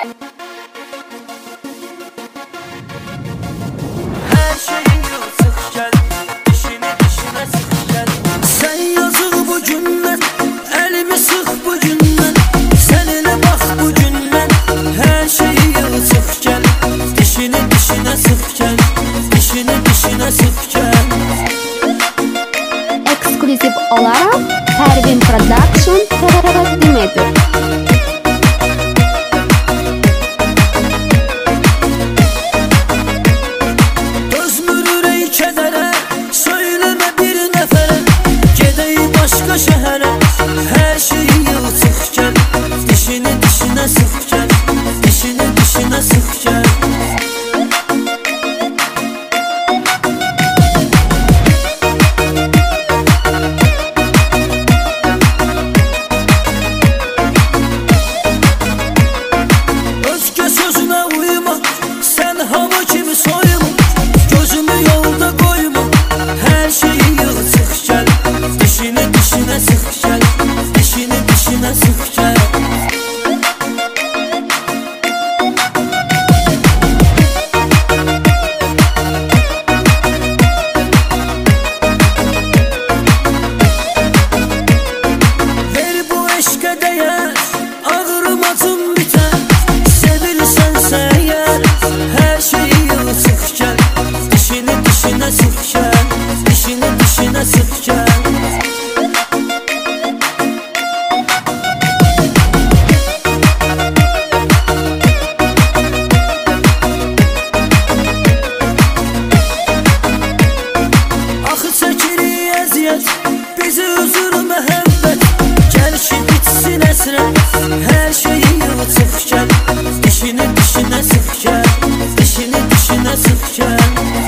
Her şeyi yılsık gel, dişini dişine sık gel. Sen yazık bu günden, elimi sık bu günden. Seninle bak bu günden. Her şeyi yılsık gel, dişini dişine sık gel. Dişini dişine sık gel. Eksklusif olarak Pervin Production takdim ediyor. Başka şehre her şeyi yılsık gel, dişini dişine sık gel. Dişini dişine sık gel. Özge sözüne uyma, sen hava kimi soyma. Gözümü yolda koyma, her şeyi yılsık gel. Dişini dişine sık gel, dişini dişine sık gel. Ver bu eşke değer, ağrım acım biter. Sevilsense eğer, her şeyi yılsık gel. Dişini dişine sık gel, dişini dişine sık gel. Bizi üzür müebbet, gel ki bitsin esrem. Her şeyi yılsık gel, dişini dişine sık gel. Dişini dişine sık gel.